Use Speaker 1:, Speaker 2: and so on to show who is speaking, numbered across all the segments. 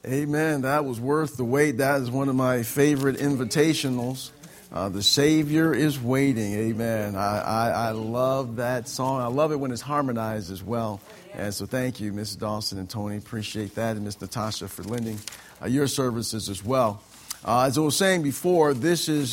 Speaker 1: Amen. That was worth the wait. That is one of my favorite invitationals. The Savior is waiting. Amen. I love that song. I love it when it's harmonized as well. And so thank you, Mrs. Dawson and Tony. Appreciate that. And Miss Natasha for lending your services as well. As I was saying before, this is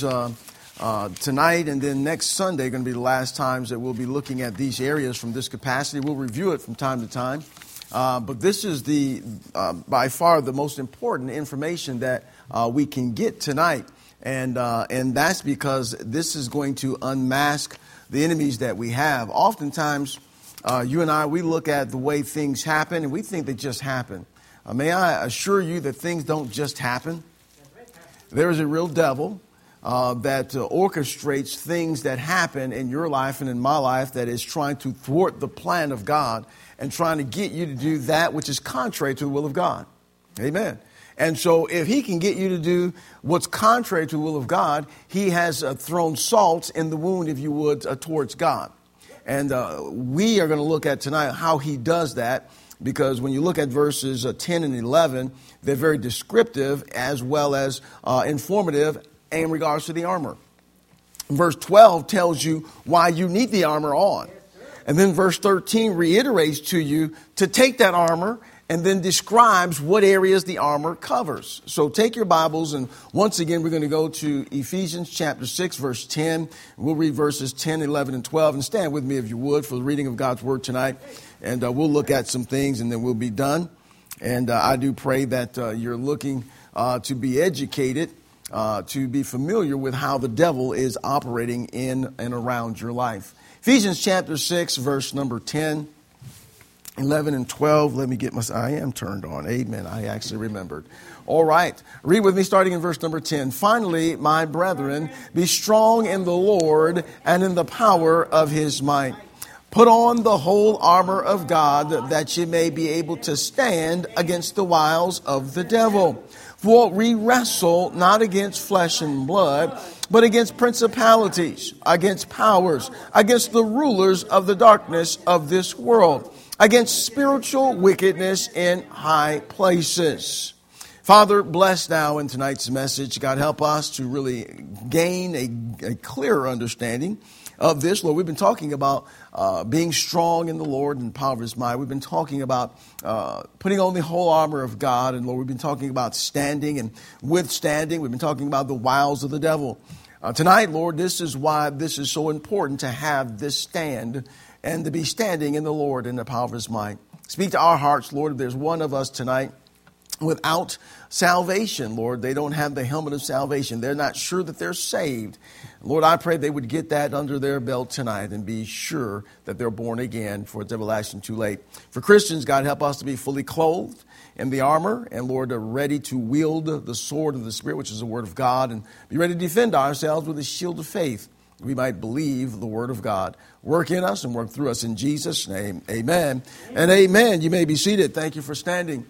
Speaker 1: tonight and then next Sunday going to be the last times that we'll be looking at these areas from this capacity. We'll review it from time to time. But this is the by far the most important information that we can get tonight. And that's because this is going to unmask the enemies that we have. Oftentimes, you and I, we look at the way things happen and we think they just happen. May I assure you that things don't just happen. There is a real devil that orchestrates things that happen in your life and in my life that is trying to thwart the plan of God and trying to get you to do that which is contrary to the will of God. Amen. And so if he can get you to do what's contrary to the will of God, he has thrown salt in the wound, if you would, towards God. And we are going to look at tonight how he does that, because when you look at verses 10 and 11, they're very descriptive as well as informative in regards to the armor. Verse 12 tells you why you need the armor on. And then verse 13 reiterates to you to take that armor and then describes what areas the armor covers. So take your Bibles, and once again, we're going to go to Ephesians chapter 6, verse 10. We'll read verses 10, 11, and 12. And stand with me, if you would, for the reading of God's Word tonight. And we'll look at some things, and then we'll be done. And I do pray that you're looking to be educated, to be familiar with how the devil is operating in and around your life. Ephesians chapter 6, verse number 10, 11, and 12. Let me get I am turned on. Amen. I actually remembered. All right. Read with me starting in verse number 10. Finally, my brethren, be strong in the Lord and in the power of his might. Put on the whole armor of God, that ye may be able to stand against the wiles of the devil. For we wrestle not against flesh and blood, but against principalities, against powers, against the rulers of the darkness of this world, against spiritual wickedness in high places. Father, bless now in tonight's message. God, help us to really gain a clearer understanding of this. Lord, we've been talking about being strong in the Lord and the power of his might. We've been talking about putting on the whole armor of God. And Lord, we've been talking about standing and withstanding. We've been talking about the wiles of the devil. Tonight, Lord, this is why this is so important to have this stand and to be standing in the Lord and the power of his might. Speak to our hearts, Lord. If there's one of us tonight without salvation, Lord, they don't have the helmet of salvation. They're not sure that they're saved. Lord, I pray they would get that under their belt tonight and be sure that they're born again, for it's everlasting too late. For Christians, God, help us to be fully clothed in the armor, and Lord, are ready to wield the sword of the Spirit, which is the word of God, and be ready to defend ourselves with the shield of faith. We might believe the word of God. Work in us and work through us in Jesus' name. Amen and amen. You may be seated. Thank you for standing.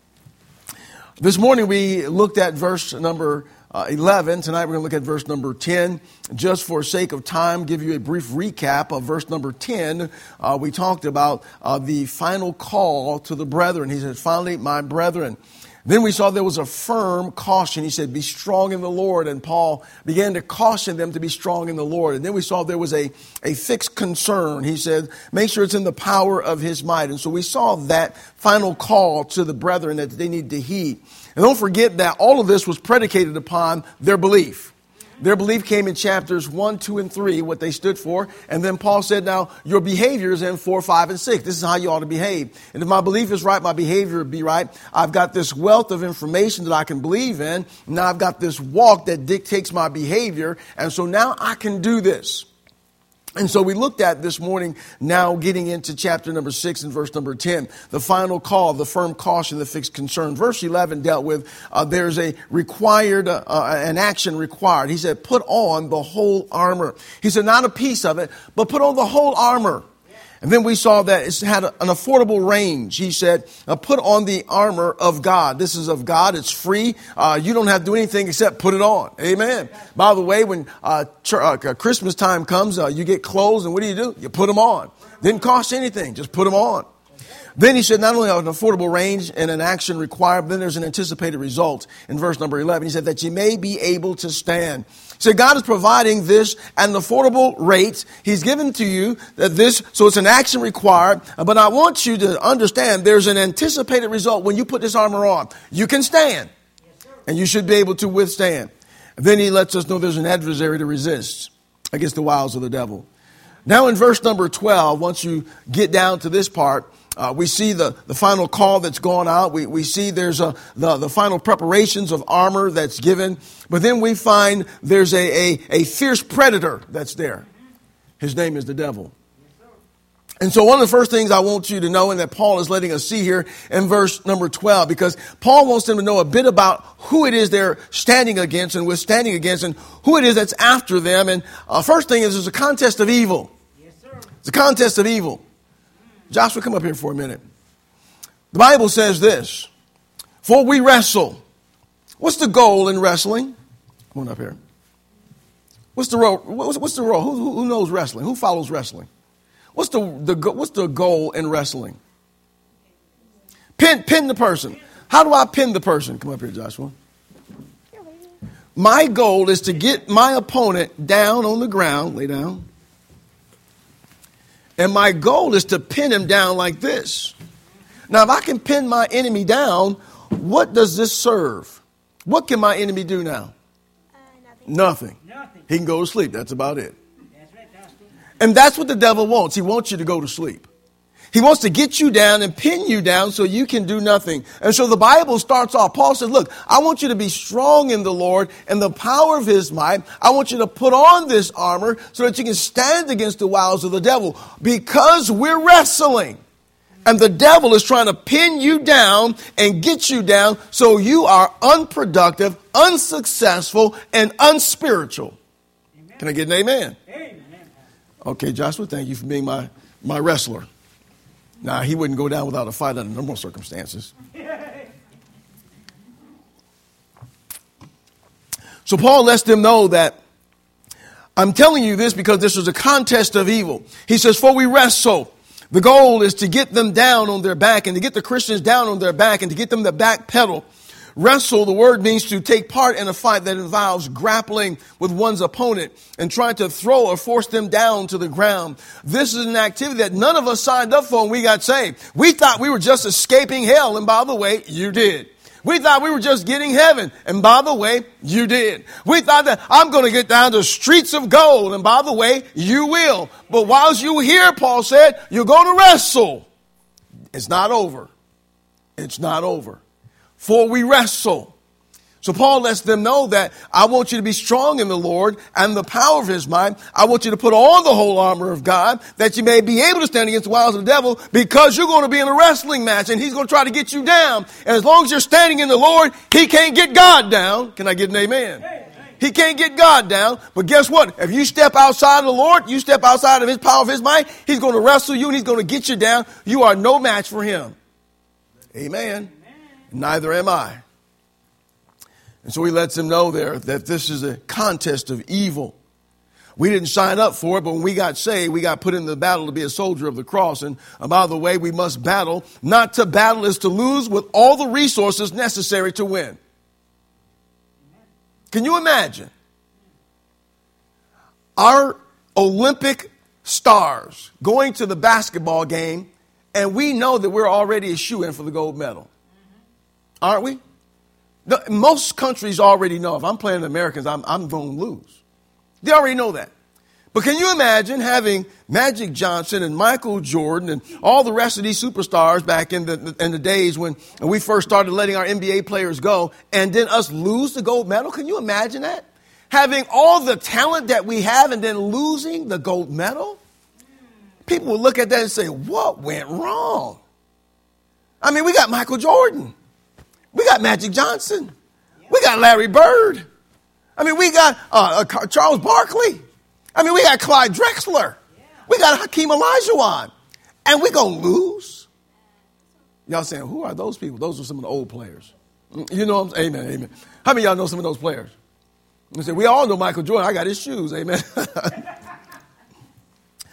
Speaker 1: This morning we looked at verse number 11. Tonight we're going to look at verse number 10. Just for sake of time, give you a brief recap of verse number 10. We talked about the final call to the brethren. He said, finally, my brethren. Then we saw there was a firm caution. He said, be strong in the Lord. And Paul began to caution them to be strong in the Lord. And then we saw there was a fixed concern. He said, make sure it's in the power of his might. And so we saw that final call to the brethren that they need to heed. And don't forget that all of this was predicated upon their belief. Their belief came in chapters 1, 2, and 3, what they stood for. And then Paul said, now, your behavior is in 4, 5, and 6. This is how you ought to behave. And if my belief is right, my behavior will be right. I've got this wealth of information that I can believe in. Now I've got this walk that dictates my behavior. And so now I can do this. And so we looked at this morning, now getting into chapter number 6 and verse number 10, the final call, the firm caution, the fixed concern. Verse 11 dealt with there's a required, an action required. He said, put on the whole armor. He said, not a piece of it, but put on the whole armor. And then we saw that it had an affordable range. He said, put on the armor of God. This is of God. It's free. You don't have to do anything except put it on. Amen. By the way, when Christmas time comes, you get clothes, and what do? You put them on. Didn't cost anything. Just put them on. Then he said not only an affordable range and an action required, but then there's an anticipated result in verse number 11. He said that you may be able to stand. So God is providing this at an affordable rate. He's given to you that this, so it's an action required. But I want you to understand there's an anticipated result when you put this armor on. You can stand, and you should be able to withstand. Then he lets us know there's an adversary to resist against the wiles of the devil. Now in verse number 12, once you get down to this part, we see the final call that's gone out. We see there's the final preparations of armor that's given. But then we find there's a fierce predator that's there. His name is the devil. And so one of the first things I want you to know, and that Paul is letting us see here in verse number 12, because Paul wants them to know a bit about who it is they're standing against and withstanding against, and who it is that's after them. And first thing is there's a contest of evil. Yes, sir. It's a contest of evil. Joshua, come up here for a minute. The Bible says this, for we wrestle. What's the goal in wrestling? Come on up here. What's the role? What's the role? Who knows wrestling? Who follows wrestling? What's the goal in wrestling? Pin the person. How do I pin the person? Come up here, Joshua. My goal is to get my opponent down on the ground, lay down. And my goal is to pin him down like this. Now, if I can pin my enemy down, what does this serve? What can my enemy do now? Nothing. He can go to sleep. That's about it. And that's what the devil wants. He wants you to go to sleep. He wants to get you down and pin you down so you can do nothing. And so the Bible starts off. Paul says, look, I want you to be strong in the Lord and the power of his might. I want you to put on this armor so that you can stand against the wiles of the devil, because we're wrestling. And the devil is trying to pin you down and get you down so you are unproductive, unsuccessful, and unspiritual. Amen. Can I get an amen? Amen. Okay, Joshua, thank you for being my wrestler. Now, he wouldn't go down without a fight under normal circumstances. So Paul lets them know that I'm telling you this because this is a contest of evil. He says, for we wrestle. The goal is to get them down on their back and to get the Christians down on their back and to get them to backpedal. Wrestle, the word means to take part in a fight that involves grappling with one's opponent and trying to throw or force them down to the ground. This is an activity that none of us signed up for when we got saved. We thought we were just escaping hell, and by the way, you did. We thought we were just getting heaven, and by the way, you did. We thought that I'm going to get down to streets of gold, and by the way, you will. But whilst you here, Paul said, you're going to wrestle. It's not over. It's not over. For we wrestle. So Paul lets them know that I want you to be strong in the Lord and the power of his might. I want you to put on the whole armor of God that you may be able to stand against the wiles of the devil, because you're going to be in a wrestling match and he's going to try to get you down. And as long as you're standing in the Lord, he can't get God down. Can I get an amen? He can't get God down. But guess what? If you step outside of the Lord, you step outside of his power of his might, he's going to wrestle you and he's going to get you down. You are no match for him. Amen. Neither am I. And so he lets them know there that this is a contest of evil. We didn't sign up for it, but when we got saved, we got put in the battle to be a soldier of the cross. And by the way, we must battle. Not to battle is to lose with all the resources necessary to win. Can you imagine? Our Olympic stars going to the basketball game, and we know that we're already a shoo-in for the gold medal. Aren't we? Most countries already know if I'm playing the Americans, I'm going to lose. They already know that. But can you imagine having Magic Johnson and Michael Jordan and all the rest of these superstars back in the days when we first started letting our NBA players go, and then us lose the gold medal? Can you imagine that? Having all the talent that we have and then losing the gold medal? People would look at that and say, what went wrong? I mean, we got Michael Jordan. We got Magic Johnson. We got Larry Bird. I mean, we got Charles Barkley. I mean, we got Clyde Drexler. We got Hakeem Olajuwon. And we're going to lose? Y'all saying, who are those people? Those are some of the old players. You know what I'm saying? Amen, amen. How many of y'all know some of those players? You say, we all know Michael Jordan. I got his shoes. Amen.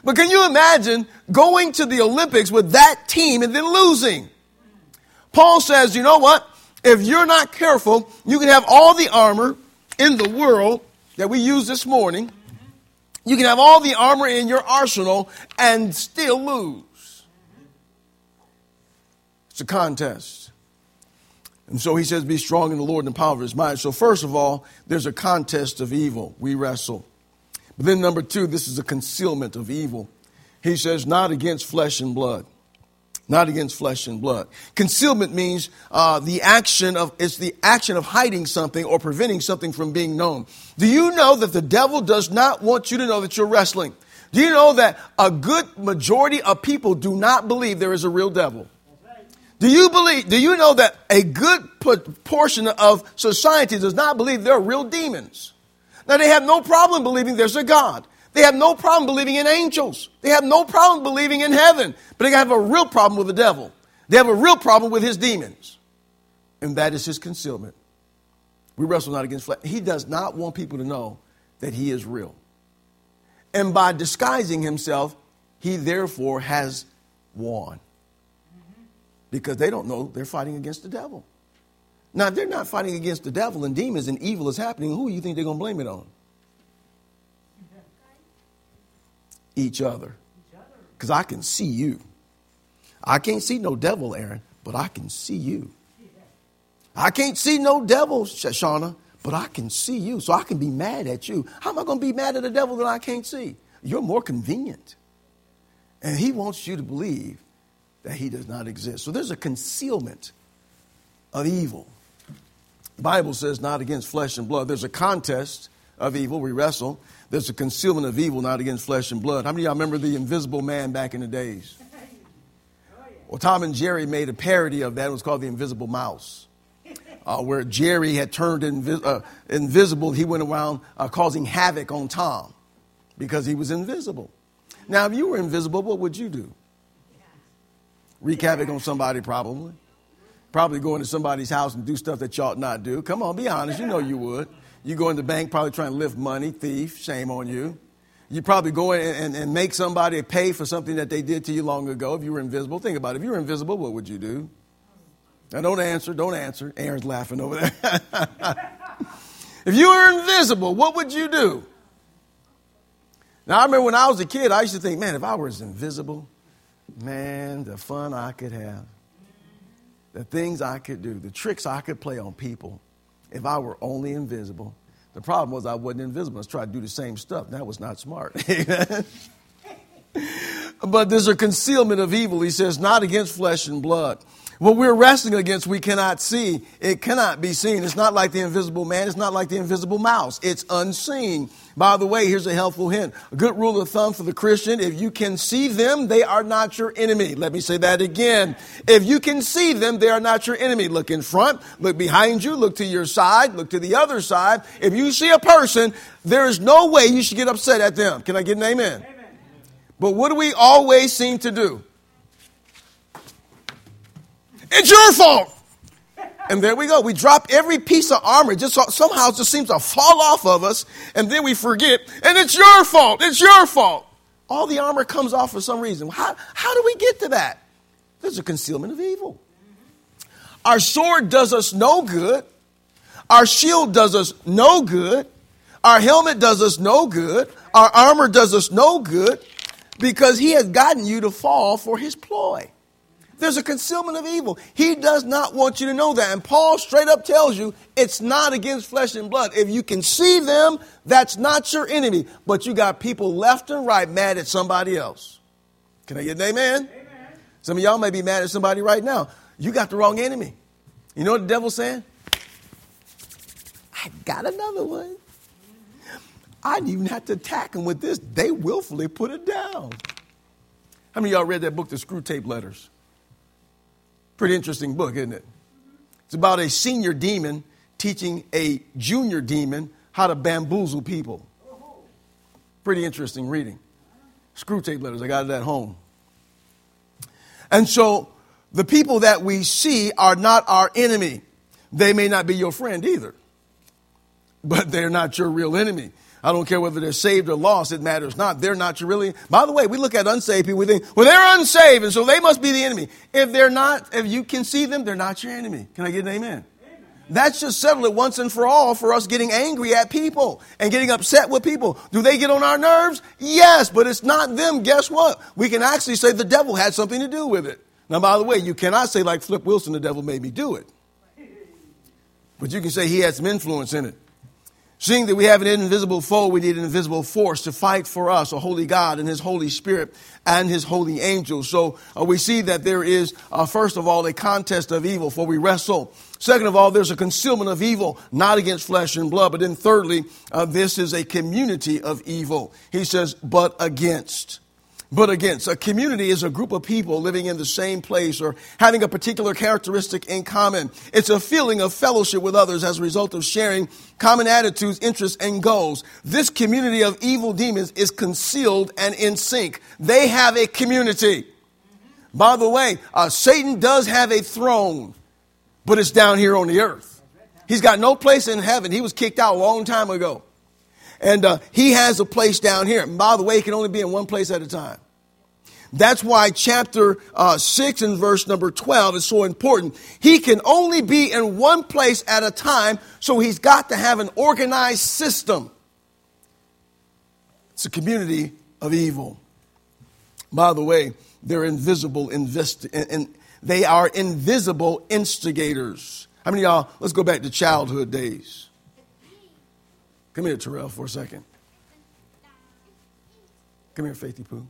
Speaker 1: But can you imagine going to the Olympics with that team and then losing? Paul says, you know what? If you're not careful, you can have all the armor in the world that we used this morning. You can have all the armor in your arsenal and still lose. It's a contest. And so he says, be strong in the Lord and the power of his might. So first of all, there's a contest of evil. We wrestle. But then number two, this is a concealment of evil. He says, not against flesh and blood. Not against flesh and blood. Concealment means the action of hiding something or preventing something from being known. Do you know that the devil does not want you to know that you're wrestling? Do you know that a good majority of people do not believe there is a real devil? Do you know that a good portion of society does not believe there are real demons? Now, they have no problem believing there's a God. They have no problem believing in angels. They have no problem believing in heaven. But they have a real problem with the devil. They have a real problem with his demons. And that is his concealment. We wrestle not against flesh. He does not want people to know that he is real. And by disguising himself, he therefore has won. Because they don't know they're fighting against the devil. Now, if they're not fighting against the devil and demons and evil is happening, who do you think they're going to blame it on? Each other. Because I can see you. I can't see no devil, Aaron, but I can see you. I can't see no devil, Shauna, but I can see you. So I can be mad at you. How am I going to be mad at the devil that I can't see? You're more convenient. And he wants you to believe that he does not exist. So there's a concealment of evil. The Bible says not against flesh and blood. There's a contest of evil. We wrestle. There's a concealment of evil, not against flesh and blood. How many of y'all remember the Invisible Man back in the days? Well, Tom and Jerry made a parody of that. It was called The Invisible Mouse, where Jerry had turned invisible. He went around causing havoc on Tom because he was invisible. Now, if you were invisible, what would you do? Wreak havoc on somebody, probably. Probably go into somebody's house and do stuff that you ought not do. Come on, be honest. You know you would. You go in the bank, probably trying to lift money, thief, shame on you. You probably go in and make somebody pay for something that they did to you long ago if you were invisible. Think about it. If you were invisible, what would you do? Now, don't answer. Aaron's laughing over there. If you were invisible, what would you do? Now, I remember when I was a kid, I used to think, man, if I was invisible, man, the fun I could have, the things I could do, the tricks I could play on people. If I were only invisible. The problem was I wasn't invisible. I was trying to do the same stuff. That was not smart. But there's a concealment of evil. He says, not against flesh and blood. What we're wrestling against, we cannot see. It cannot be seen. It's not like the invisible man. It's not like the invisible mouse. It's unseen. By the way, here's a helpful hint. A good rule of thumb for the Christian, if you can see them, they are not your enemy. Let me say that again. If you can see them, they are not your enemy. Look in front, look behind you, look to your side, look to the other side. If you see a person, there is no way you should get upset at them. Can I get an amen? Amen. But what do we always seem to do? It's your fault. And there we go. We drop every piece of armor. It just somehow just seems to fall off of us. And then we forget. And it's your fault. It's your fault. All the armor comes off for some reason. How do we get to that? There's a concealment of evil. Our sword does us no good. Our shield does us no good. Our helmet does us no good. Our armor does us no good because he has gotten you to fall for his ploy. There's a concealment of evil. He does not want you to know that. And Paul straight up tells you it's not against flesh and blood. If you can see them, that's not your enemy. But you got people left and right mad at somebody else. Can I get an amen? Amen. Some of y'all may be mad at somebody right now. You got the wrong enemy. You know what the devil's saying? I got another one. I didn't even have to attack them with this. They willfully put it down. How many of y'all read that book, The Screw Tape Letters? Pretty interesting book, isn't it? It's about a senior demon teaching a junior demon how to bamboozle people. Pretty interesting reading. Screw Tape Letters. I got it at home. And so the people that we see are not our enemy. They may not be your friend either, but they're not your real enemy. I don't care whether they're saved or lost. It matters not. They're not really. By the way, we look at unsaved people. We think, well, they're unsaved, and so they must be the enemy. If they're not, if you can see them, they're not your enemy. Can I get an amen? That's just settled it once and for all for us getting angry at people and getting upset with people. Do they get on our nerves? Yes, but it's not them. Guess what? We can actually say the devil had something to do with it. Now, by the way, you cannot say like Flip Wilson, the devil made me do it. But you can say he had some influence in it. Seeing that we have an invisible foe, we need an invisible force to fight for us, a holy God and his Holy Spirit and his holy angels. So we see that there is, first of all, a contest of evil, for we wrestle. Second of all, there's a concealment of evil, not against flesh and blood. But then thirdly, this is a community of evil. He says, but against. But against. A community is a group of people living in the same place or having a particular characteristic in common. It's a feeling of fellowship with others as a result of sharing common attitudes, interests, and goals. This community of evil demons is concealed and in sync. They have a community. By the way, Satan does have a throne, but it's down here on the earth. He's got no place in heaven. He was kicked out a long time ago. And he has a place down here. And by the way, he can only be in one place at a time. That's why chapter 6 and verse number 12 is so important. He can only be in one place at a time, so he's got to have an organized system. It's a community of evil. By the way, they're invisible. They are invisible instigators. How many of y'all, let's go back to childhood days. Come here, Terrell, for a second. Come here, Faithy Pooh.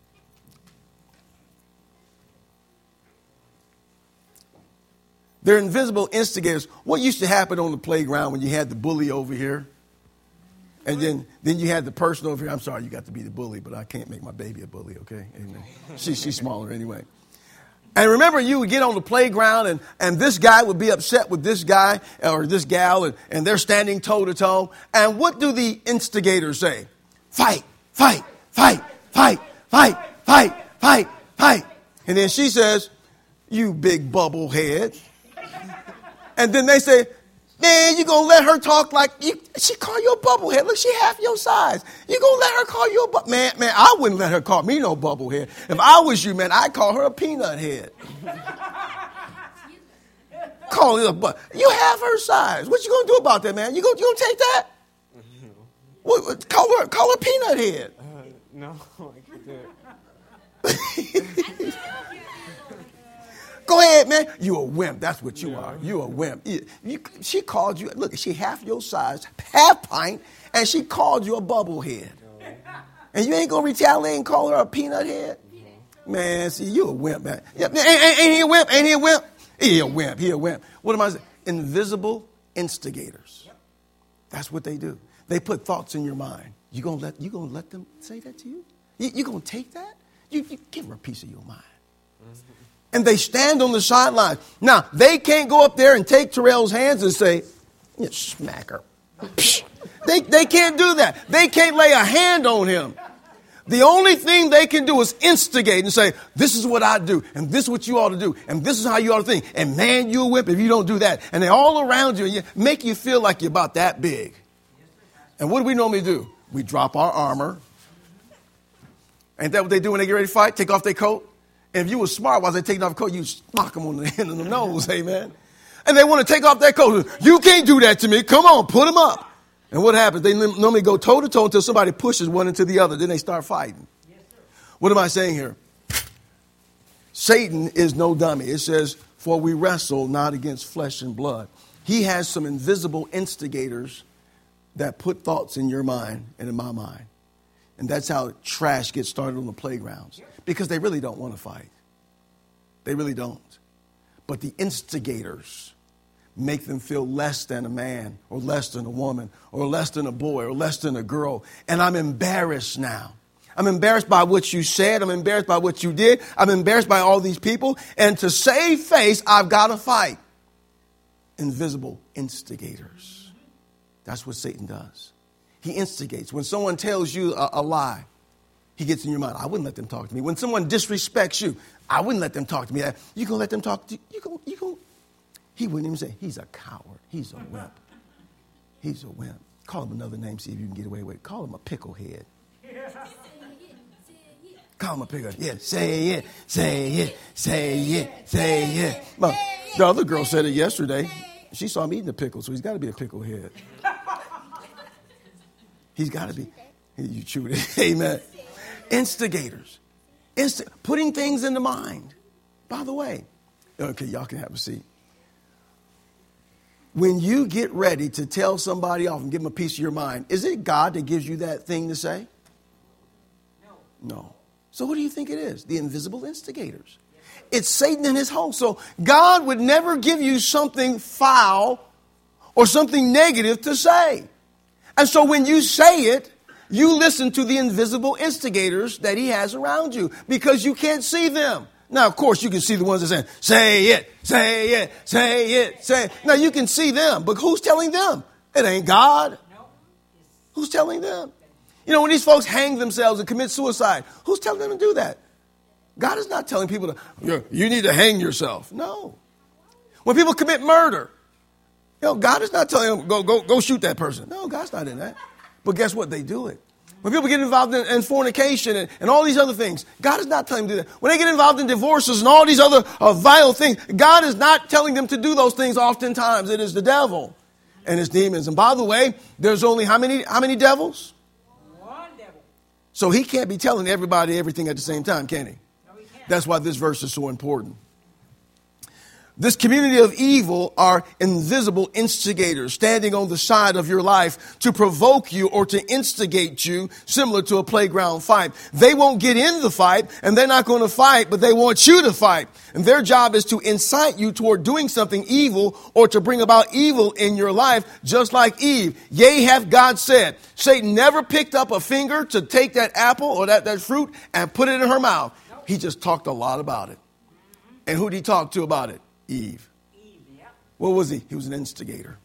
Speaker 1: They're invisible instigators. What used to happen on the playground when you had the bully over here? And then you had the person over here. I'm sorry, you got to be the bully, but I can't make my baby a bully, okay? Amen. She's smaller anyway. And remember, you would get on the playground and this guy would be upset with this guy or this gal and they're standing toe to toe. And what do the instigators say? Fight, fight, fight, fight, fight, fight, fight, fight. And then she says, you big bubble head. And then they say, man, you gonna let her talk like she call you a bubblehead. Look, she half your size. You gonna let her call you a man? I wouldn't let her call me no bubblehead. If I was you, man, I'd call her a peanut head. Call it a you half her size. What you gonna do about that, man? You gonna take that? What, call her peanut head.
Speaker 2: No, I can't do it.
Speaker 1: Go ahead, man. You a wimp. That's what you are. You a wimp. She called you. Look, she half your size, half pint, and she called you a bubblehead. And you ain't gonna retaliate and call her a peanut head, man. See, you a wimp, man. Yeah, ain't he a wimp? Ain't he a wimp? He a wimp. He a wimp. What am I saying? Invisible instigators. That's what they do. They put thoughts in your mind. You gonna let them say that to you? You gonna take that? You give her a piece of your mind. And they stand on the sideline. Now, they can't go up there and take Terrell's hands and say, you smack her. They can't do that. They can't lay a hand on him. The only thing they can do is instigate and say, this is what I do, and this is what you ought to do, and this is how you ought to think. And man, you a whip if you don't do that. And they're all around you and make you feel like you're about that big. And what do we normally do? We drop our armor. Ain't that what they do when they get ready to fight? Take off their coat? And if you were smart while they're taking off the coat, you smack them on the end of the nose, amen. And they want to take off their coat. You can't do that to me. Come on, put them up. And what happens? They normally go toe to toe until somebody pushes one into the other. Then they start fighting. Yes, what am I saying here? Satan is no dummy. It says, for we wrestle not against flesh and blood. He has some invisible instigators that put thoughts in your mind and in my mind. And that's how trash gets started on the playgrounds. Because they really don't want to fight. They really don't. But the instigators make them feel less than a man or less than a woman or less than a boy or less than a girl. And I'm embarrassed now. I'm embarrassed by what you said. I'm embarrassed by what you did. I'm embarrassed by all these people. And to save face, I've got to fight. Invisible instigators. That's what Satan does. He instigates. When someone tells you a lie, he gets in your mind. I wouldn't let them talk to me. When someone disrespects you, I wouldn't let them talk to me. You gonna let them talk to you? He wouldn't even say, he's a coward. He's a wimp. He's a wimp. Call him another name, see if you can get away with it. Call him a picklehead. Call him a picklehead. Yeah, say it, say it, say it, say it. Well, the other girl said it yesterday. She saw him eating the pickle, so he's got to be a picklehead. He's got to be. You chewed it. Amen. Instigators. Putting things into mind. By the way, okay, y'all can have a seat. When you get ready to tell somebody off and give them a piece of your mind, is it God that gives you that thing to say? No. So what do you think it is? The invisible instigators. It's Satan and his host. So God would never give you something foul or something negative to say. And so when you say it, you listen to the invisible instigators that he has around you because you can't see them. Now, of course, you can see the ones that say it, say it, say it, say it. Now, you can see them, but who's telling them? It ain't God. Who's telling them? You know, when these folks hang themselves and commit suicide, who's telling them to do that? God is not telling people to, you need to hang yourself. No. When people commit murder, God is not telling them, go shoot that person. No, God's not in that. But guess what? They do it. When people get involved in fornication and all these other things, God is not telling them to do that. When they get involved in divorces and all these other vile things, God is not telling them to do those things oftentimes. It is the devil and his demons. And by the way, there's only how many devils?
Speaker 3: One devil.
Speaker 1: So he can't be telling everybody everything at the same time, can he?
Speaker 3: No, he can't.
Speaker 1: That's why this verse is so important. This community of evil are invisible instigators standing on the side of your life to provoke you or to instigate you, similar to a playground fight. They won't get in the fight and they're not going to fight, but they want you to fight. And their job is to incite you toward doing something evil or to bring about evil in your life, just like Eve. Yea, hath God said. Satan never picked up a finger to take that apple or that fruit and put it in her mouth. He just talked a lot about it. And who did he talk to about it? Eve. What was he? He was an instigator.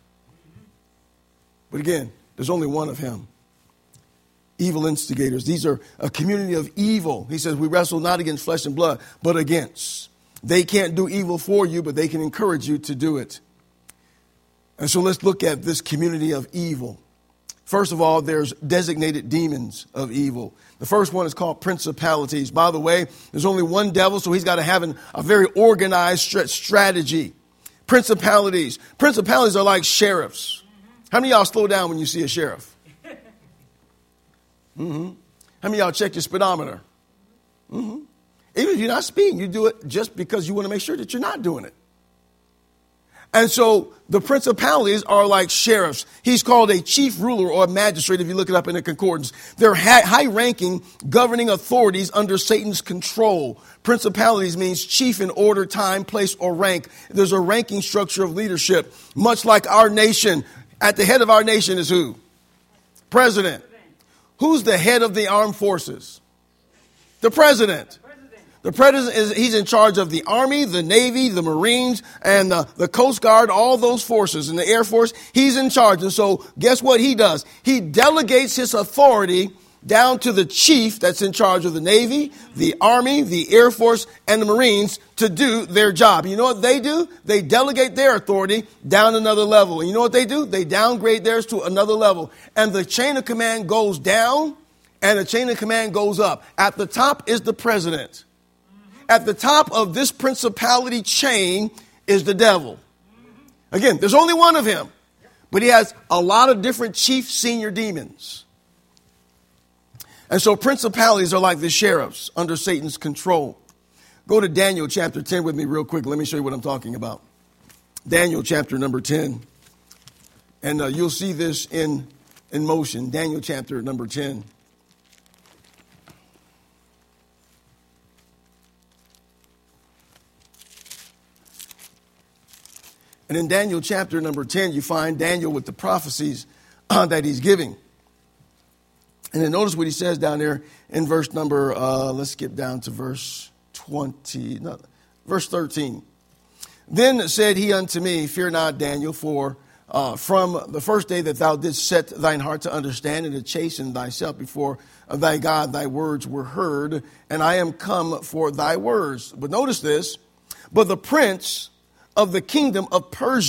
Speaker 1: But again, there's only one of him. Evil instigators. These are a community of evil. He says, we wrestle not against flesh and blood, but against. They can't do evil for you, but they can encourage you to do it. And so let's look at this community of evil. First of all, there's designated demons of evil. The first one is called principalities. By the way, there's only one devil, so he's got to have a very organized strategy. Principalities. Principalities are like sheriffs. How many of y'all slow down when you see a sheriff? Mm-hmm. How many of y'all check your speedometer? Mm-hmm. Even if you're not speeding, you do it just because you want to make sure that you're not doing it. And so the principalities are like sheriffs. He's called a chief ruler or a magistrate if you look it up in the concordance. They're high-ranking governing authorities under Satan's control. Principalities means chief in order, time, place, or rank. There's a ranking structure of leadership. Much like our nation, at the head of our nation is who? President. Who's the head of the armed forces? The president. The president he's in charge of the Army, the Navy, the Marines, and the Coast Guard, all those forces, and the Air Force. He's in charge. And so guess what he does? He delegates his authority down to the chief that's in charge of the Navy, the Army, the Air Force, and the Marines to do their job. You know what they do? They delegate their authority down another level. And you know what they do? They downgrade theirs to another level. And the chain of command goes down and the chain of command goes up. At the top is the president. At the top of this principality chain is the devil. Again, there's only one of him, but he has a lot of different chief senior demons. And so principalities are like the sheriffs under Satan's control. Go to Daniel chapter 10 with me real quick. Let me show you what I'm talking about. Daniel chapter number 10. And you'll see this in motion. Daniel chapter number 10. And in Daniel chapter number 10, you find Daniel with the prophecies that he's giving. And then notice what he says down there in verse number, let's skip down to verse 13. Then said he unto me, fear not, Daniel, for from the first day that thou didst set thine heart to understand and to chasten thyself before thy God, thy words were heard, and I am come for thy words. But notice this, but the prince of the kingdom of Persia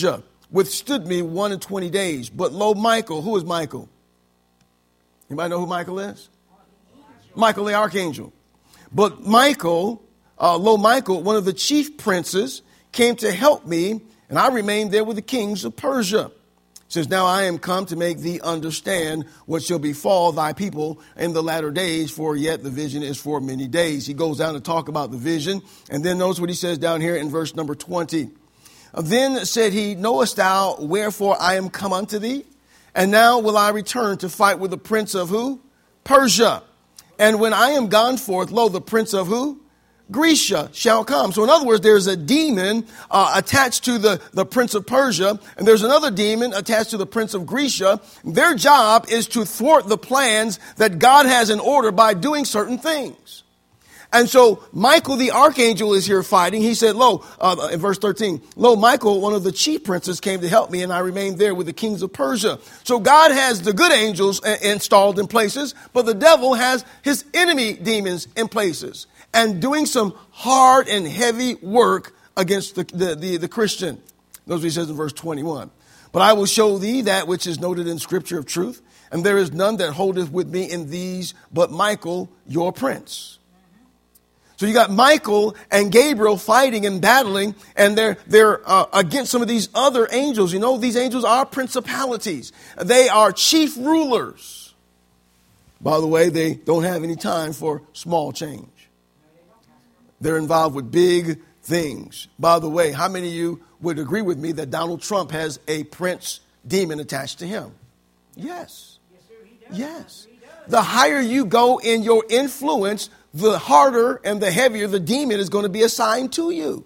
Speaker 1: withstood me 1 days. But lo, Michael, who is Michael? Anybody know who Michael is? Michael the archangel. But Michael, lo, Michael, one of the chief princes, came to help me, and I remained there with the kings of Persia. It says, now I am come to make thee understand what shall befall thy people in the latter days, for yet the vision is for many days. He goes down to talk about the vision, and then notice what he says down here in verse number 20. Then said he, knowest thou wherefore I am come unto thee? And now will I return to fight with the prince of who? Persia. And when I am gone forth, lo, the prince of who? Grecia shall come. So in other words, there's a demon attached to the prince of Persia, and there's another demon attached to the prince of Grecia. Their job is to thwart the plans that God has in order by doing certain things. And so Michael the archangel is here fighting. He said, lo, in verse 13, lo, Michael, one of the chief princes, came to help me, and I remained there with the kings of Persia. So God has the good angels installed in places, but the devil has his enemy demons in places, and doing some hard and heavy work against the Christian. That's what he says in verse 21. But I will show thee that which is noted in Scripture of truth, and there is none that holdeth with me in these but Michael, your prince. So you got Michael and Gabriel fighting and battling, and they're against some of these other angels. You know, these angels are principalities. They are chief rulers. By the way, they don't have any time for small change. They're involved with big things. By the way, how many of you would agree with me that Donald Trump has a prince demon attached to him? Yes. Yes. The higher you go in your influence, the harder and the heavier the demon is going to be assigned to you.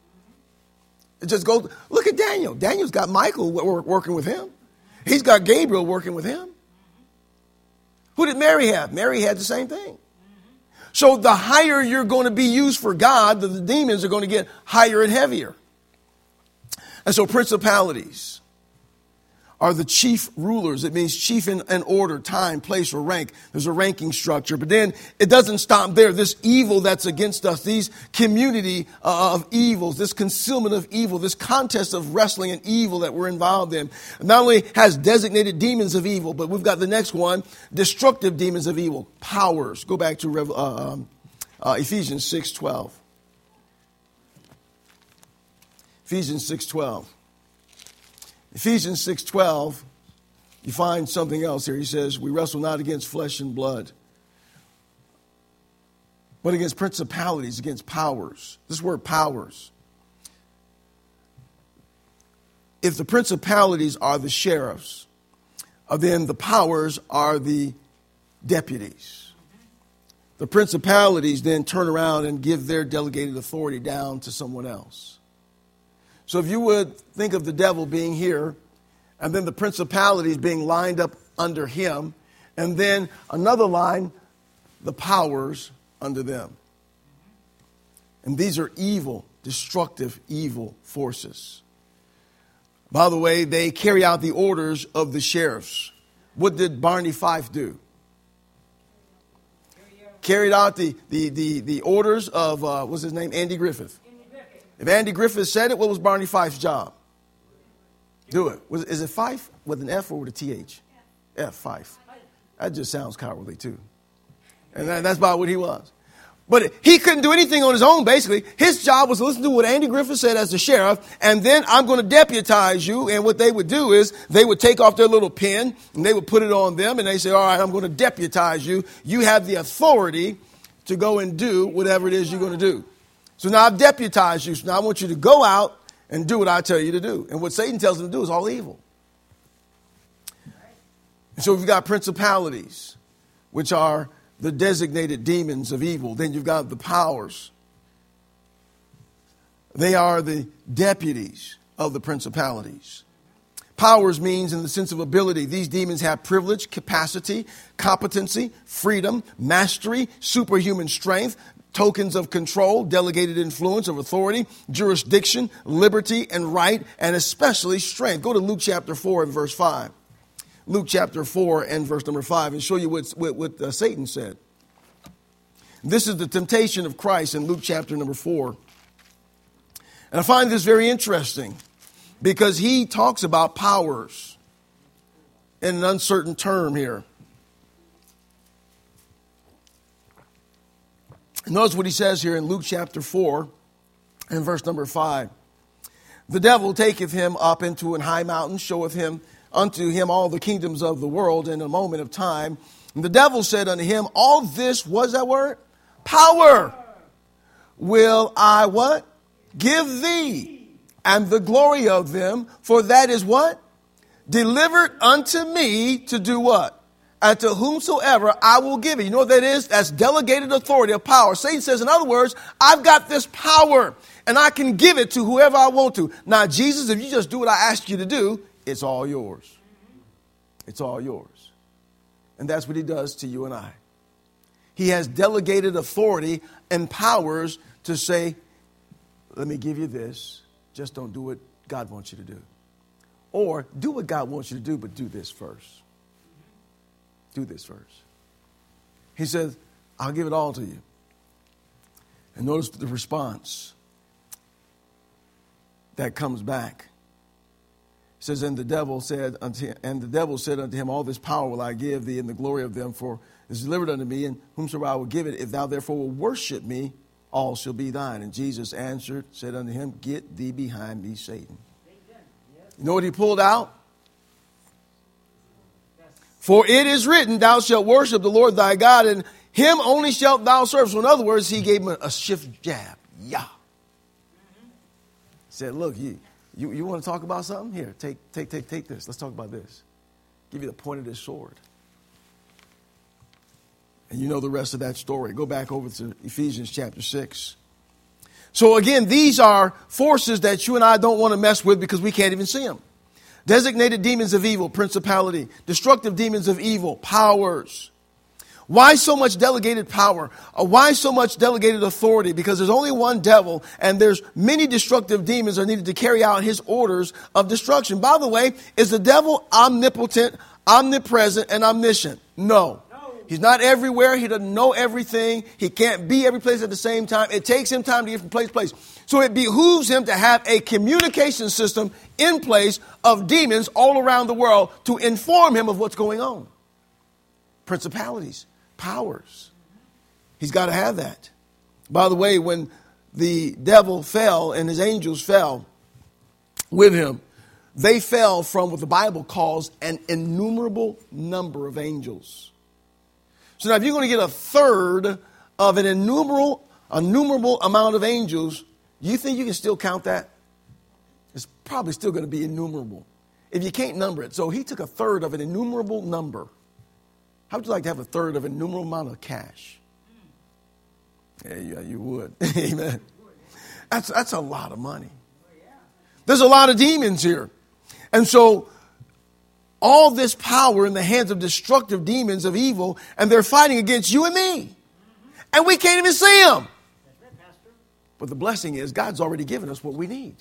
Speaker 1: It just goes, look at Daniel. Daniel's got Michael working with him. He's got Gabriel working with him. Who did Mary have? Mary had the same thing. So the higher you're going to be used for God, the demons are going to get higher and heavier. And so principalities are the chief rulers. It means chief in order, time, place, or rank. There's a ranking structure. But then it doesn't stop there. This evil that's against us, these community of evils, this concealment of evil, this contest of wrestling and evil that we're involved in, not only has designated demons of evil, but we've got the next one, destructive demons of evil, powers. Go back to Ephesians 6:12. Ephesians 6:12. Ephesians 6:12, you find something else here. He says, we wrestle not against flesh and blood, but against principalities, against powers. This word powers. If the principalities are the sheriffs, then the powers are the deputies. The principalities then turn around and give their delegated authority down to someone else. So if you would think of the devil being here, and then the principalities being lined up under him, and then another line, the powers under them. And these are evil, destructive, evil forces. By the way, they carry out the orders of the sheriffs. What did Barney Fife do? Carried out the orders of, what's his name? Andy Griffith. If Andy Griffith said it, what was Barney Fife's job? Do it. Is it Fife with an F or with a TH? F, Fife. That just sounds cowardly too. And that's about what he was. But he couldn't do anything on his own, basically. His job was to listen to what Andy Griffith said as the sheriff, and then I'm going to deputize you. And what they would do is they would take off their little pen, and they would put it on them, and they say, all right, I'm going to deputize you. You have the authority to go and do whatever it is you're going to do. So now I've deputized you. So now I want you to go out and do what I tell you to do. And what Satan tells him to do is all evil. And so we've got principalities, which are the designated demons of evil. Then you've got the powers. They are the deputies of the principalities. Powers means in the sense of ability. These demons have privilege, capacity, competency, freedom, mastery, superhuman strength, tokens of control, delegated influence of authority, jurisdiction, liberty and right, and especially strength. Go to Luke chapter 4 and verse 5. Luke chapter 4 and verse number 5 and show you what Satan said. This is the temptation of Christ in Luke chapter number 4. And I find this very interesting. because he talks about powers in an uncertain term here. Notice what he says here in Luke chapter 4 and verse number 5. The devil taketh him up into an high mountain, showeth him unto him all the kingdoms of the world in a moment of time. And the devil said unto him, all this, what's that word? Power. Will I what? Give thee, and the glory of them, for that is what? Delivered unto me to do what? And to whomsoever I will give it. You know what that is? That's delegated authority of power. Satan says, in other words, I've got this power and I can give it to whoever I want to. Now, Jesus, if you just do what I ask you to do, it's all yours. It's all yours. And that's what he does to you and I. He has delegated authority and powers to say, let me give you this. Just don't do what God wants you to do. Or do what God wants you to do, but do this first. Do this first. He says, I'll give it all to you. And notice the response that comes back. It says, and the devil said unto him, all this power will I give thee, and the glory of them, for it is delivered unto me, and whomsoever I will give it. If thou therefore will worship me, all shall be thine. And Jesus answered, said unto him, get thee behind me, Satan. You know what he pulled out? For it is written, thou shalt worship the Lord thy God, and him only shalt thou serve. So in other words, he gave him a shift jab. Yeah. Said, look, you want to talk about something? Here, take this. Let's talk about this. Give you the point of this sword. And you know the rest of that story. Go back over to Ephesians chapter 6. So again, these are forces that you and I don't want to mess with because we can't even see them. Designated demons of evil, principality. Destructive demons of evil, powers. Why so much delegated power? Why so much delegated authority? Because there's only one devil, and there's many destructive demons that are needed to carry out his orders of destruction. By the way, is the devil omnipotent, omnipresent, and omniscient? No. He's not everywhere. He doesn't know everything. He can't be every place at the same time. It takes him time to get from place to place. So it behooves him to have a communication system in place of demons all around the world to inform him of what's going on. Principalities, powers. He's got to have that. By the way, when the devil fell and his angels fell with him, they fell from what the Bible calls an innumerable number of angels. So now if you're going to get a third of an innumerable amount of angels, you think you can still count that? It's probably still going to be innumerable if you can't number it. So he took a third of an innumerable number. How would you like to have a third of an innumerable amount of cash? Yeah, you would. Amen. That's a lot of money. There's a lot of demons here. And so all this power in the hands of destructive demons of evil, and they're fighting against you and me. And we can't even see them. But the blessing is God's already given us what we need.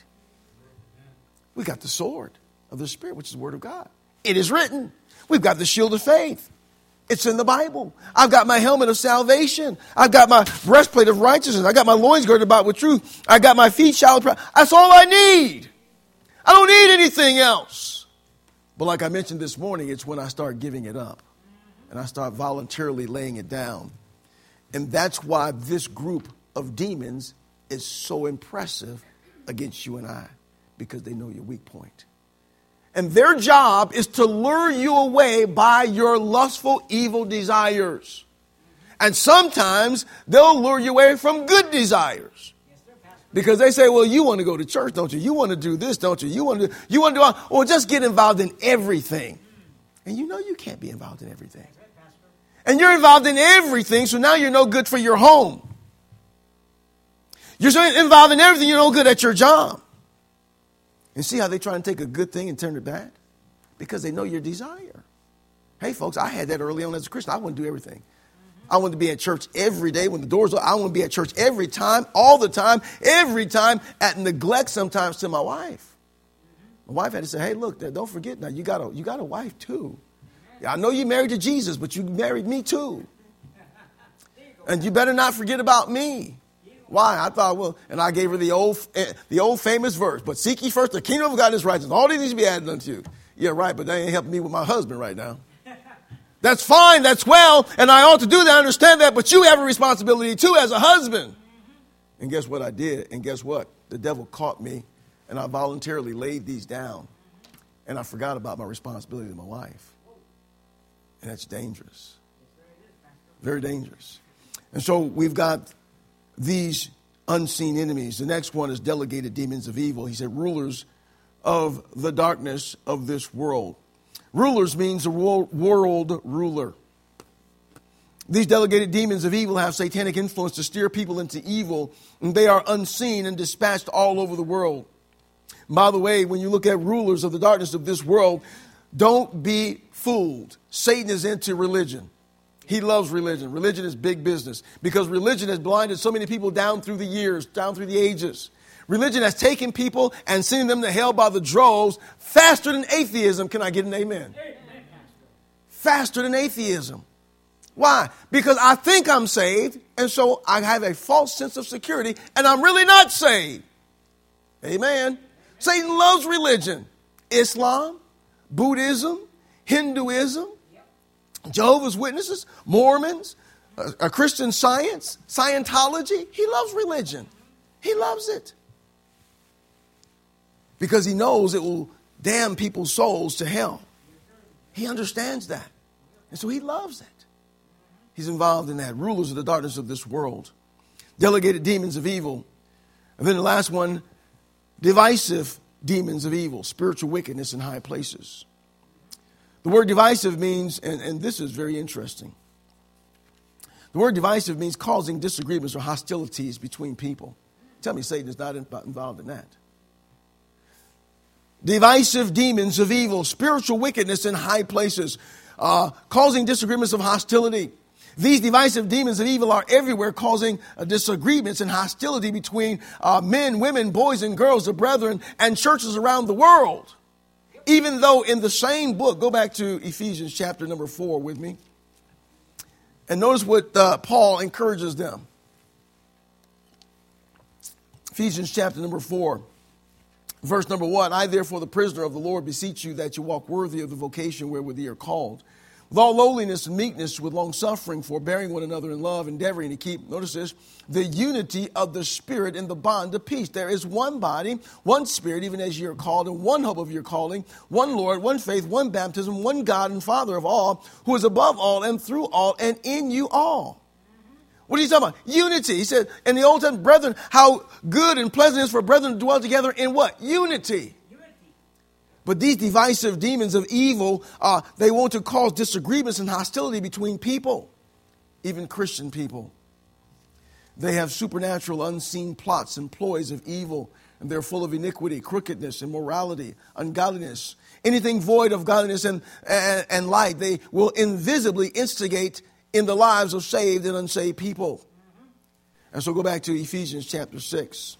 Speaker 1: We got the sword of the Spirit, which is the Word of God. It is written. We've got the shield of faith. It's in the Bible. I've got my helmet of salvation. I've got my breastplate of righteousness. I got my loins girded about with truth. I got my feet shod with prayer. That's all I need. I don't need anything else. But like I mentioned this morning, it's when I start giving it up and I start voluntarily laying it down. And that's why this group of demons is so impressive against you and I, because they know your weak point. And their job is to lure you away by your lustful, evil desires. And sometimes they'll lure you away from good desires. Because they say, well, you want to go to church, don't you? You want to do this, don't you? You want to do, or just get involved in everything. And you know you can't be involved in everything. And you're involved in everything, so now you're no good for your home. You're so involved in everything, you're no good at your job. And see how they try and take a good thing and turn it bad? Because they know your desire. Hey, folks, I had that early on as a Christian. I wanted to do everything. I wanted to be at church every day when the doors open. I want to be at church every time, all the time, every time, at neglect sometimes to my wife. My wife had to say, hey, look, don't forget now, you got a wife too. Yeah, I know you married to Jesus, but you married me too. And you better not forget about me. Why? I thought, well, and I gave her the old famous verse, but seek ye first the kingdom of God and his righteousness. All these needs to be added unto you. Yeah, right, but they ain't helping me with my husband right now. That's fine, that's well, and I ought to do that, I understand that, but you have a responsibility too as a husband. And guess what I did? And guess what? The devil caught me, and I voluntarily laid these down, and I forgot about my responsibility to my wife. And that's dangerous. Very dangerous. And so we've got these unseen enemies. The next one is delegated demons of evil. He said rulers of the darkness of this world. Rulers means a world ruler. These delegated demons of evil have satanic influence to steer people into evil, and they are unseen and dispatched all over the world. And by the way, when you look at rulers of the darkness of this world, don't be fooled. Satan is into religion. He loves religion. Religion is big business because religion has blinded so many people down through the years, down through the ages. Religion has taken people and sending them to hell by the droves faster than atheism. Can I get an amen? Faster than atheism. Why? Because I think I'm saved, and so I have a false sense of security, and I'm really not saved. Amen. Satan loves religion. Islam, Buddhism, Hinduism, Jehovah's Witnesses, Mormons, Christian Science, Scientology. He loves religion. He loves it. Because he knows it will damn people's souls to hell. He understands that. And so he loves it. He's involved in that. Rulers of the darkness of this world. Delegated demons of evil. And then the last one, divisive demons of evil. Spiritual wickedness in high places. The word divisive means, and this is very interesting. The word divisive means causing disagreements or hostilities between people. Tell me Satan is not involved in that. Divisive demons of evil, spiritual wickedness in high places, causing disagreements of hostility. These divisive demons of evil are everywhere, causing disagreements and hostility between men, women, boys, and girls, the brethren, and churches around the world. Even though in the same book, go back to Ephesians chapter number 4 with me. And notice what Paul encourages them. Ephesians chapter number 4, verse number 1. I therefore, the prisoner of the Lord, beseech you that you walk worthy of the vocation wherewith ye are called, with all lowliness and meekness, with long suffering, forbearing one another in love, endeavoring to keep, notice this, the unity of the Spirit in the bond of peace. There is one body, one Spirit, even as ye are called, and one hope of your calling, one Lord, one faith, one baptism, one God and Father of all, who is above all and through all and in you all. What are you talking about? Unity. He said in the Old Testament, brethren, how good and pleasant it is for brethren to dwell together in what? Unity. But these divisive demons of evil, they want to cause disagreements and hostility between people, even Christian people. They have supernatural, unseen plots and ploys of evil, and they're full of iniquity, crookedness, immorality, ungodliness, anything void of godliness and light. They will invisibly instigate in the lives of saved and unsaved people. And so go back to Ephesians chapter 6.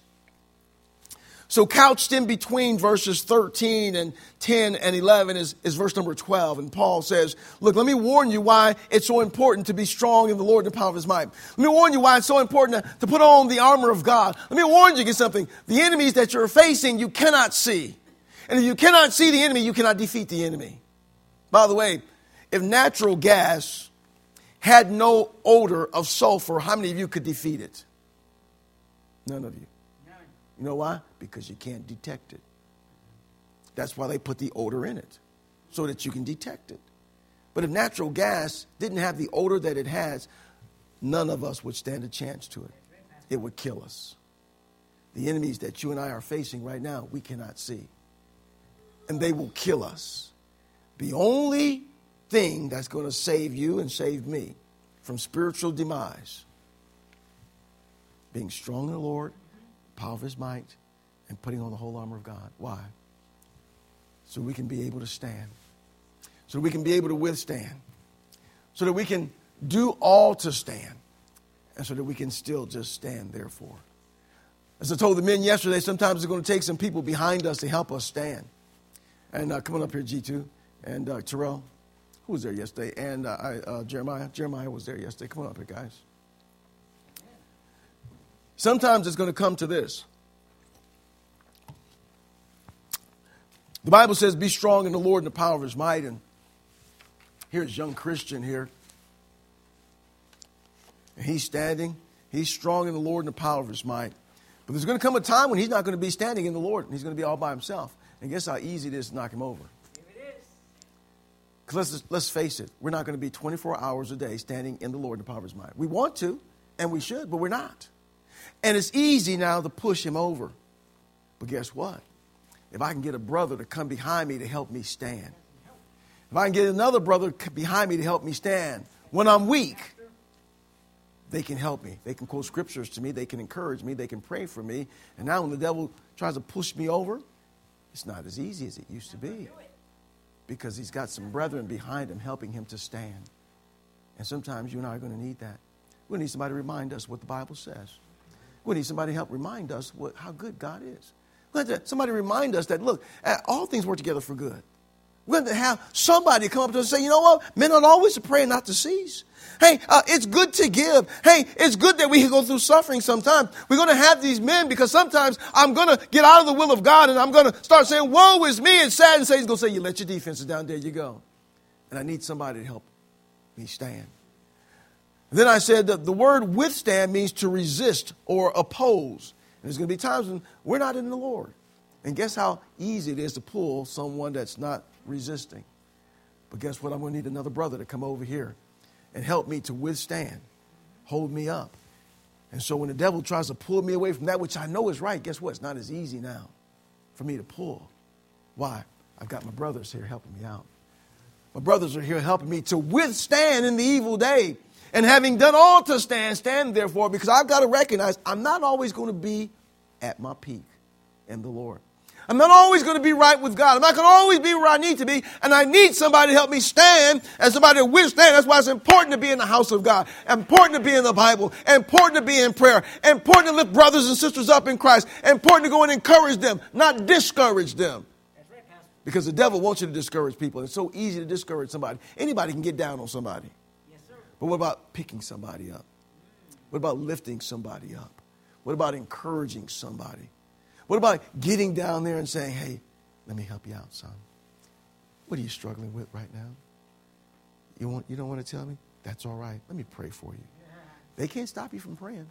Speaker 1: So couched in between verses 13 and 10 and 11 is verse number 12. And Paul says, look, let me warn you why it's so important to be strong in the Lord and the power of his might. Let me warn you why it's so important to put on the armor of God. Let me warn you against something. The enemies that you're facing, you cannot see. And if you cannot see the enemy, you cannot defeat the enemy. By the way, if natural gas had no odor of sulfur, how many of you could defeat it? None of you. You know why? Because you can't detect it. That's why they put the odor in it, so that you can detect it. But if natural gas didn't have the odor that it has, none of us would stand a chance to it. It would kill us. The enemies that you and I are facing right now, we cannot see. And they will kill us. The only thing that's going to save you and save me from spiritual demise, being strong in the Lord, power of his might, and putting on the whole armor of God. Why? So we can be able to stand. So we can be able to withstand. So that we can do all to stand. And so that we can still just stand therefore. As I told the men yesterday, sometimes it's going to take some people behind us to help us stand. And come on up here, G2. And Terrell. Who was there yesterday? And Jeremiah. Jeremiah was there yesterday. Come on up here, guys. Sometimes it's going to come to this. The Bible says, be strong in the Lord and the power of his might. And here's young Christian here. And he's standing. He's strong in the Lord and the power of his might. But there's going to come a time when he's not going to be standing in the Lord. And he's going to be all by himself. And guess how easy it is to knock him over? Because let's face it, we're not going to be 24 hours a day standing in the Lord and the power of his might. We want to, and we should, but we're not. And it's easy now to push him over. But guess what? If I can get a brother to come behind me to help me stand. If I can get another brother behind me to help me stand. When I'm weak, they can help me. They can quote scriptures to me. They can encourage me. They can pray for me. And now when the devil tries to push me over, it's not as easy as it used to be. Because he's got some brethren behind him helping him to stand. And sometimes you and I are going to need that. We need somebody to remind us what the Bible says. We need somebody to help remind us how good God is. Let somebody remind us that, look, all things work together for good. We're going to have somebody come up to us and say, you know what? Men ought always to pray and not to cease. Hey, it's good to give. Hey, it's good that we can go through suffering sometimes. We're going to have these men because sometimes I'm going to get out of the will of God and I'm going to start saying, woe is me. And sad and Satan's going to say, you let your defenses down. There you go. And I need somebody to help me stand. And then I said that the word withstand means to resist or oppose. And there's going to be times when we're not in the Lord. And guess how easy it is to pull someone that's not resisting. But guess what? I'm going to need another brother to come over here and help me to withstand, hold me up. And so when the devil tries to pull me away from that which I know is right, guess what? It's not as easy now for me to pull. Why? I've got my brothers here helping me out. My brothers are here helping me to withstand in the evil day. And having done all to stand, stand therefore, because I've got to recognize I'm not always going to be at my peak in the Lord. I'm not always going to be right with God. I'm not going to always be where I need to be. And I need somebody to help me stand and somebody to withstand. That's why it's important to be in the house of God. Important to be in the Bible. Important to be in prayer. Important to lift brothers and sisters up in Christ. Important to go and encourage them, not discourage them. Because the devil wants you to discourage people. It's so easy to discourage somebody. Anybody can get down on somebody. But what about picking somebody up? What about lifting somebody up? What about encouraging somebody? What about getting down there and saying, hey, let me help you out, son. What are you struggling with right now? You don't want to tell me? That's all right. Let me pray for you. They can't stop you from praying.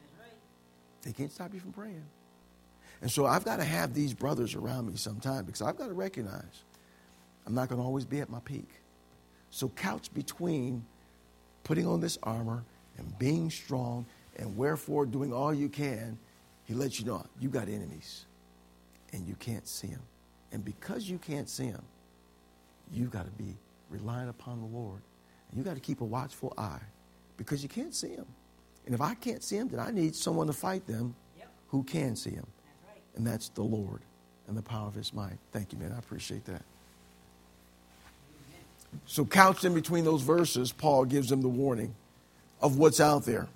Speaker 1: They can't stop you from praying. And so I've got to have these brothers around me sometime because I've got to recognize I'm not going to always be at my peak. So couch between putting on this armor and being strong and wherefore doing all you can, he lets you know you got enemies and you can't see them. And because you can't see them, you got to be relying upon the Lord. And you got to keep a watchful eye because you can't see them. And if I can't see them, then I need someone to fight them who can see them. That's right. And that's the Lord and the power of his might. Thank you, man. I appreciate that. So couched in between those verses, Paul gives them the warning of what's out there.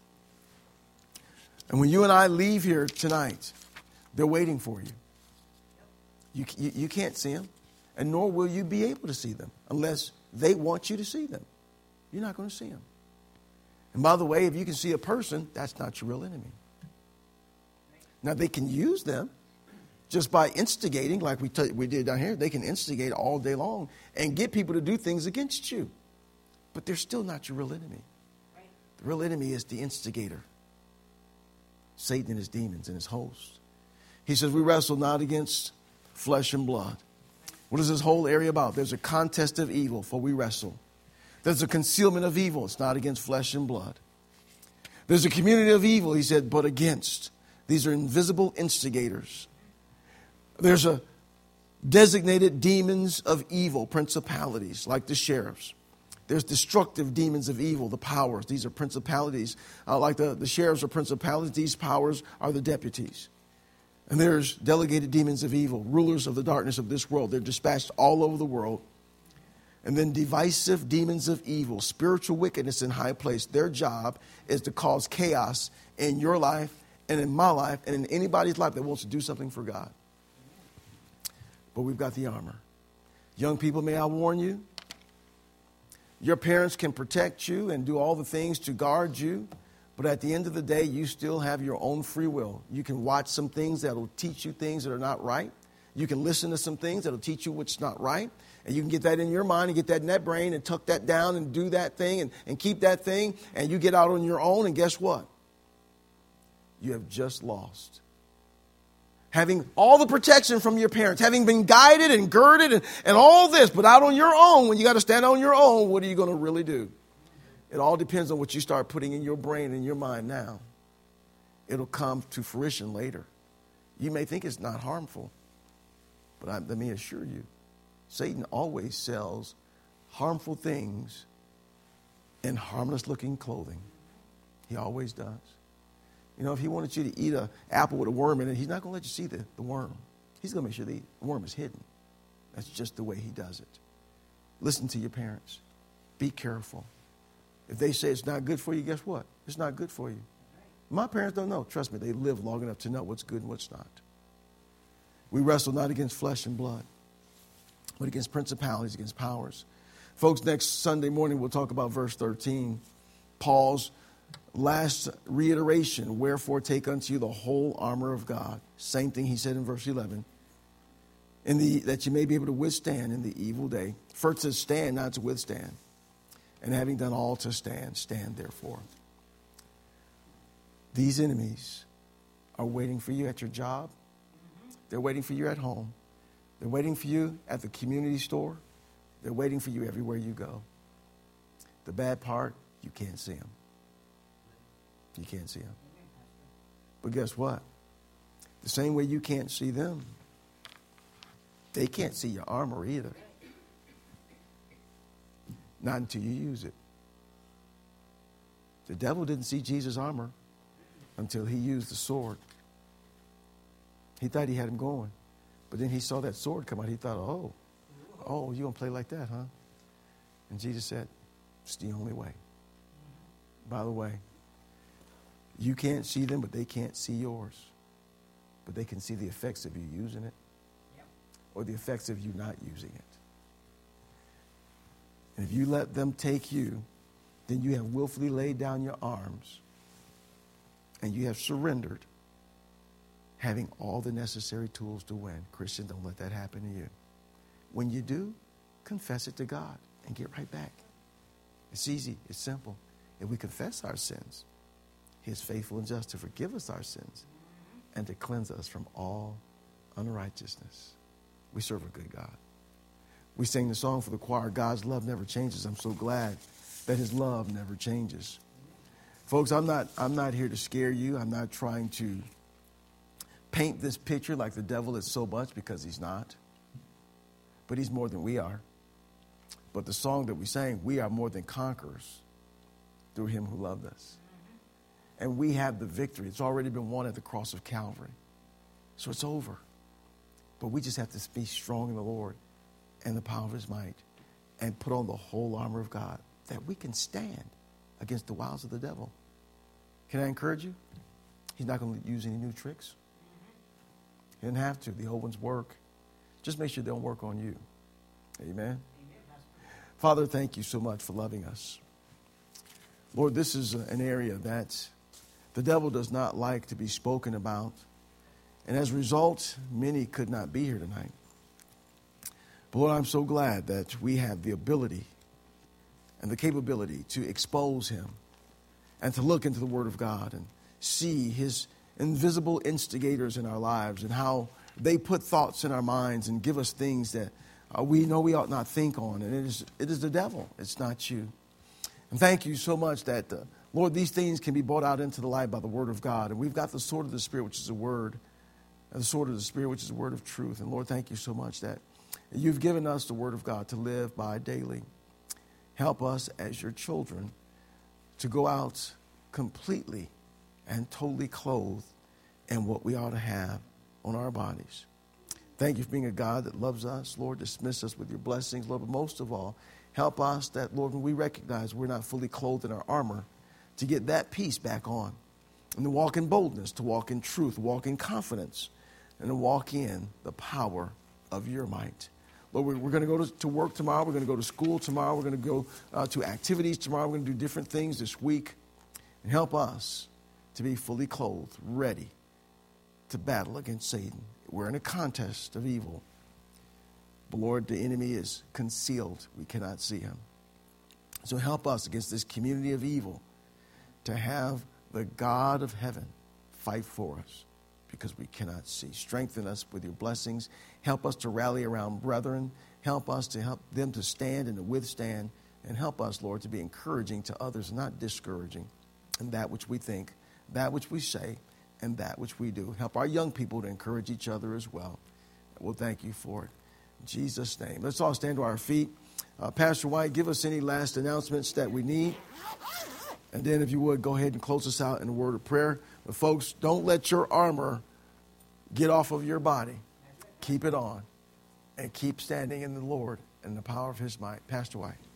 Speaker 1: And when you and I leave here tonight, they're waiting for you. You can't see them, and nor will you be able to see them unless they want you to see them. You're not going to see them. And by the way, if you can see a person, that's not your real enemy. Now, they can use them just by instigating, like we did down here. They can instigate all day long and get people to do things against you. But they're still not your real enemy. The real enemy is the instigator. Satan and his demons and his host. He says, we wrestle not against flesh and blood. What is this whole area about? There's a contest of evil, for we wrestle. There's a concealment of evil. It's not against flesh and blood. There's a community of evil, he said, but against. These are invisible instigators. There's a designated demons of evil, principalities, like the sheriffs. There's destructive demons of evil, the powers. These are principalities. Like the sheriffs are principalities, these powers are the deputies. And there's delegated demons of evil, rulers of the darkness of this world. They're dispatched all over the world. And then divisive demons of evil, spiritual wickedness in high place. Their job is to cause chaos in your life and in my life and in anybody's life that wants to do something for God. But we've got the armor. Young people, may I warn you, your parents can protect you and do all the things to guard you, But at the end of the day, you still have your own free will. You can watch some things that will teach you things that are not right. You can listen to some things that will teach you what's not right. And you can get that in your mind and get that in that brain and tuck that down and do that thing and keep that thing. And you get out on your own, and guess what? You have just lost. Having all the protection from your parents, having been guided and girded and all this, but out on your own, when you got to stand on your own, what are you going to really do? It all depends on what you start putting in your brain and your mind now. It'll come to fruition later. You may think it's not harmful, but let me assure you, Satan always sells harmful things in harmless-looking clothing. He always does. You know, if he wanted you to eat an apple with a worm in it, he's not going to let you see the worm. He's going to make sure the worm is hidden. That's just the way he does it. Listen to your parents. Be careful. If they say it's not good for you, guess what? It's not good for you. My parents don't know. Trust me, they live long enough to know what's good and what's not. We wrestle not against flesh and blood, but against principalities, against powers. Folks, next Sunday morning we'll talk about verse 13. Paul's last reiteration, wherefore take unto you the whole armor of God. Same thing he said in verse 11. That you may be able to withstand in the evil day. First to stand, not to withstand. And having done all to stand, stand therefore. These enemies are waiting for you at your job. They're waiting for you at home. They're waiting for you at the community store. They're waiting for you everywhere you go. The bad part, you can't see them. You can't see them. But guess what? The same way you can't see them, they can't see your armor either. Not until you use it. The devil didn't see Jesus' armor until he used the sword. He thought he had him going. But then he saw that sword come out. He thought, oh, you going to play like that, huh? And Jesus said, it's the only way. By the way, you can't see them, but they can't see yours. But they can see the effects of you using it or the effects of you not using it. And if you let them take you, then you have willfully laid down your arms and you have surrendered, having all the necessary tools to win. Christian, don't let that happen to you. When you do, confess it to God and get right back. It's easy. It's simple. If we confess our sins, He is faithful and just to forgive us our sins and to cleanse us from all unrighteousness. We serve a good God. We sing the song for the choir, God's love never changes. I'm so glad that His love never changes. Folks, I'm not here to scare you. I'm not trying to paint this picture like the devil is so much, because he's not. But he's more than we are. But the song that we sang, we are more than conquerors through Him who loved us. And we have the victory. It's already been won at the cross of Calvary. So it's over. But we just have to be strong in the Lord and the power of His might and put on the whole armor of God that we can stand against the wiles of the devil. Can I encourage you? He's not going to use any new tricks. He didn't have to. The old ones work. Just make sure they don't work on you. Amen? Father, thank you so much for loving us. Lord, this is an area that the devil does not like to be spoken about. And as a result, many could not be here tonight. But Lord, I'm so glad that we have the ability and the capability to expose him and to look into the Word of God and see His invisible instigators in our lives and how they put thoughts in our minds and give us things that we know we ought not think on. And it is the devil. It's not you. And thank you so much that, Lord, these things can be brought out into the light by the Word of God. And we've got the sword of the Spirit, which is the Word, and the sword of the Spirit, which is the Word of truth. And Lord, thank you so much that You've given us the Word of God to live by daily. Help us as Your children to go out completely and totally clothed in what we ought to have on our bodies. Thank you for being a God that loves us. Lord, dismiss us with Your blessings, Lord, but most of all, help us that, Lord, when we recognize we're not fully clothed in our armor, to get that peace back on and to walk in boldness, to walk in truth, walk in confidence, and to walk in the power of Your might. Lord, we're going to go to work tomorrow. We're going to go to school tomorrow. We're going to go to activities tomorrow. We're going to do different things this week. And help us to be fully clothed, ready to battle against Satan. We're in a contest of evil. But Lord, the enemy is concealed. We cannot see him. So help us against this community of evil to have the God of heaven fight for us because we cannot see. Strengthen us with your blessings. Help us to rally around brethren. Help us to help them to stand and to withstand. And help us, Lord, to be encouraging to others, not discouraging in that which we think, that which we say, and that which we do. Help our young people to encourage each other as well. We'll thank you for it. In Jesus' name. Let's all stand to our feet. Pastor White, give us any last announcements that we need. And then if you would, go ahead and close us out in a word of prayer. But folks, don't let your armor get off of your body. Keep it on. And keep standing in the Lord and the power of his might. Pastor White.